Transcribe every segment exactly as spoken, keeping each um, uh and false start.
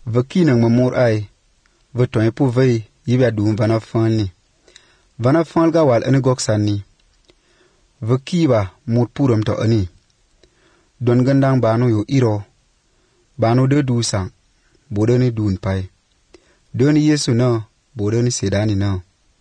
Vaki nang mamur ai, vetoy pu vei yiba dum vana fan ni. Vana fan ga wal ene gok san ni. Vaki ba mut puram to ani. Don gandang bano yo iro. Bano de du sang, bode ni dun pai. Doni Yesu na, bode ni sedani na.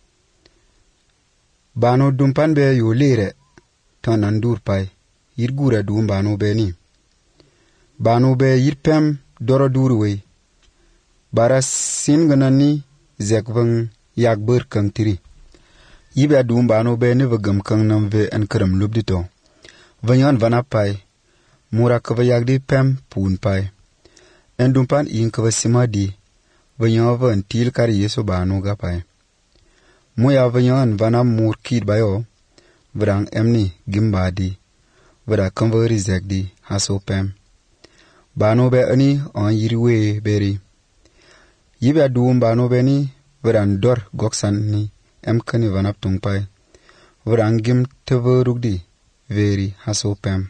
Bano dumpan be yo lere, tan andur pai. Yir gura dum bano be ni. Bano be yir pem doro durwe. Bara sin ganani zekvang yak ber kang tiri. Yiba dum bano be ne vagam kang nam ve an karam lubdito. Vanyan vana pai. Mura kava yagdi pem pun pai. En dumpan in kava sima di. Vanyan van til kari Yesu bano ga pai. Moya vanyan vana mur kid bayo. Vrang emni gimba di. Vada kamvari zekdi haso pem. Bano be ani on yiriwe beri. Yiba dum bano be ni vadan dor goksan ni em kani vanap tung pai. Vadan gim teverugdi veri haso pem.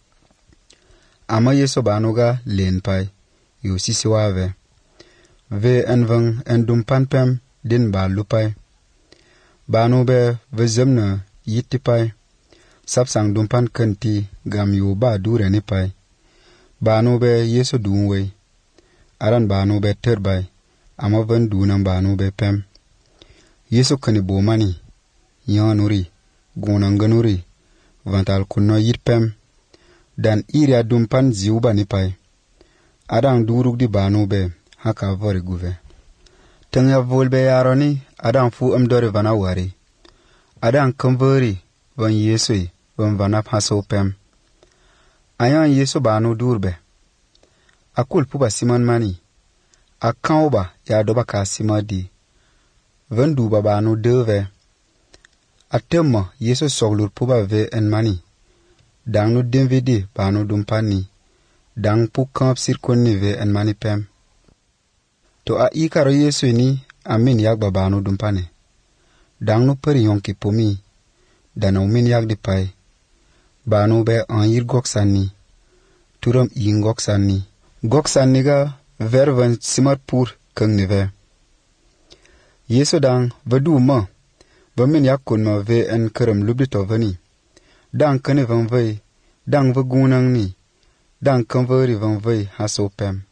Ama Yesu bano ga len pai. Yo sisi wave. Ve envang en dumpan pem din ba lupai. Bano be vezemna yiti pai. Sapsang dumpan kanti gam yo ba dure ni pai. Bano be Yesu dunwe. Aran bano be terbai. Ama van dunam bano be pem. Yesu kani bomani. Yanuri. Gonanganuri. Vantal kuno yit pem. Dan iria dumpan ziuba ni pai. Adang duruk di bano be. Haka vori guve. Tengya volbe yaroni. Adang fu amdore vana wari. Adang kamvori. Van Yesui. Van vanap haso pem. Ayan Yesu bano durbe. Akul puba siman mani. Akauba ya doba ka sima di. Van duba bano deve. Atemma Yesu soglur puba ve en mani. Dang no denvidi bano dumpani. Dang pu kamp sirkonni ve en mani pem. To a ikaro Yesu ni amin yagba bano dumpane. Dang no peri yonki pumi. Dana umin yagdi pai. Bano be an yir goksani. Turam yin goksani. Goksani ga vervan simar pur kang nive. Yesu dang vadu ma. Vamin yakun ma ve en karam lubdito vani. Dang kani van vay. Dang vagunang ni. Dang kanvari van vay haso pem.